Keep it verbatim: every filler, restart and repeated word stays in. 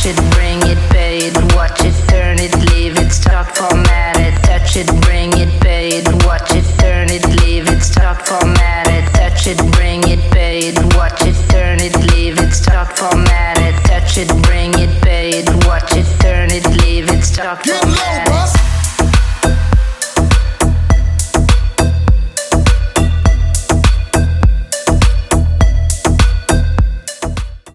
it, bring it, pay it, watch it, turn it, leave it, start, format it, touch it, bring it, pay it, watch it, turn it, leave it, start, format it, touch it, bring it, pay it, watch